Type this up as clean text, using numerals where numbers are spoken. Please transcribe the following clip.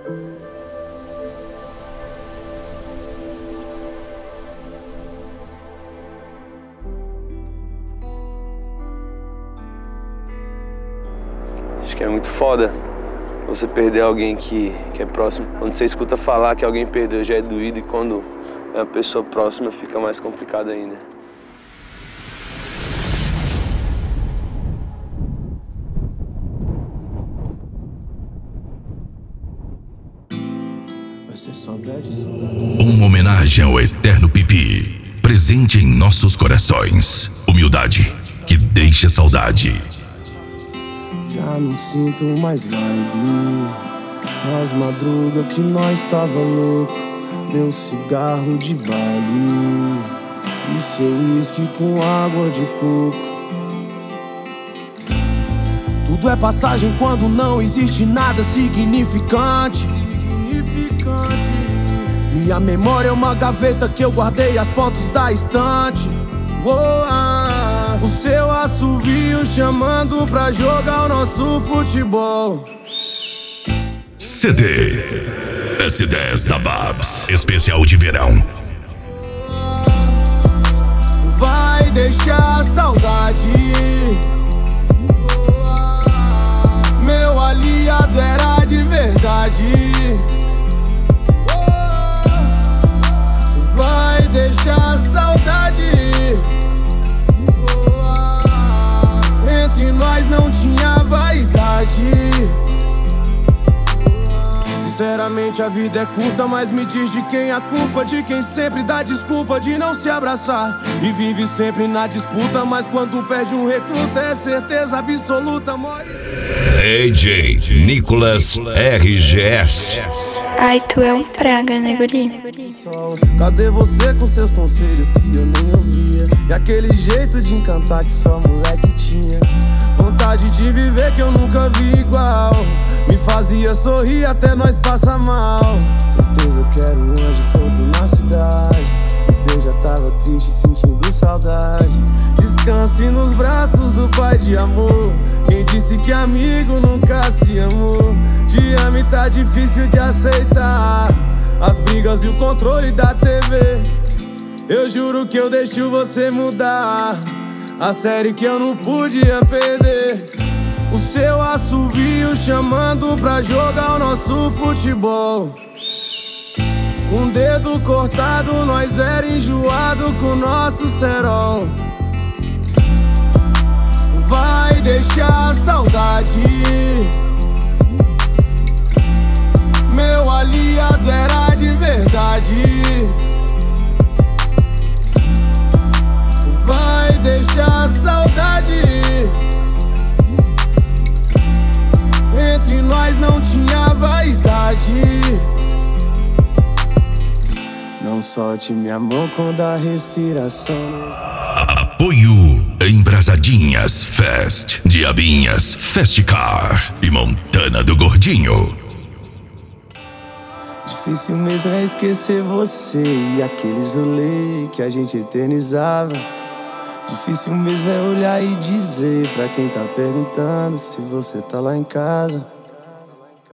Acho que é muito foda você perder alguém que é próximo. Quando você escuta falar que alguém perdeu já é doído, e quando é uma pessoa próxima fica mais complicado ainda. Uma homenagem ao eterno Pipi, presente em nossos corações. Humildade que deixa saudade. Já não sinto mais vibe nas madrugas que nós tava louco. Meu cigarro de baile e seu uísque com água de coco. Tudo é passagem quando não existe nada significante. Minha memória é uma gaveta que eu guardei as fotos da estante. O seu assovio chamando pra jogar o nosso futebol. CD S10 da Babs, especial de verão. Vai deixar saudade. Meu aliado era de verdade. Vai deixar saudade. Entre nós não tinha vaidade. Sinceramente a vida é curta, mas me diz de quem a culpa. De quem sempre dá desculpa de não se abraçar e vive sempre na disputa, mas quando perde um recruta é certeza absoluta, morre. DJ Nicolas RGS. Ai, tu é um praga, né, guri? Cadê você com seus conselhos que eu nem ouvia? E aquele jeito de encantar que só moleque tinha. Vontade de viver que eu nunca vi igual. Me fazia sorrir até nós passar mal. Certeza que era um anjo solto na cidade. E Deus já tava triste sentindo saudade. Descanse nos braços do pai de amor. Quem disse que amigo nunca se amou? Te amo e tá difícil de aceitar as brigas e o controle da TV. Eu juro que eu deixo você mudar a série que eu não podia perder. O seu assovio chamando pra jogar o nosso futebol. Com o dedo cortado nós era enjoado com o nosso cerol. Vai deixar saudade. Meu aliado era de verdade. Vai deixar saudade. Entre nós não tinha vaidade. Não solte minha mão quando a respiração. Apoio Embrasadinhas Fest, Diabinhas Festcar e Montana do Gordinho. Difícil mesmo é esquecer você e aqueles rolê que a gente eternizava. Difícil mesmo é olhar e dizer pra quem tá perguntando se você tá lá em casa.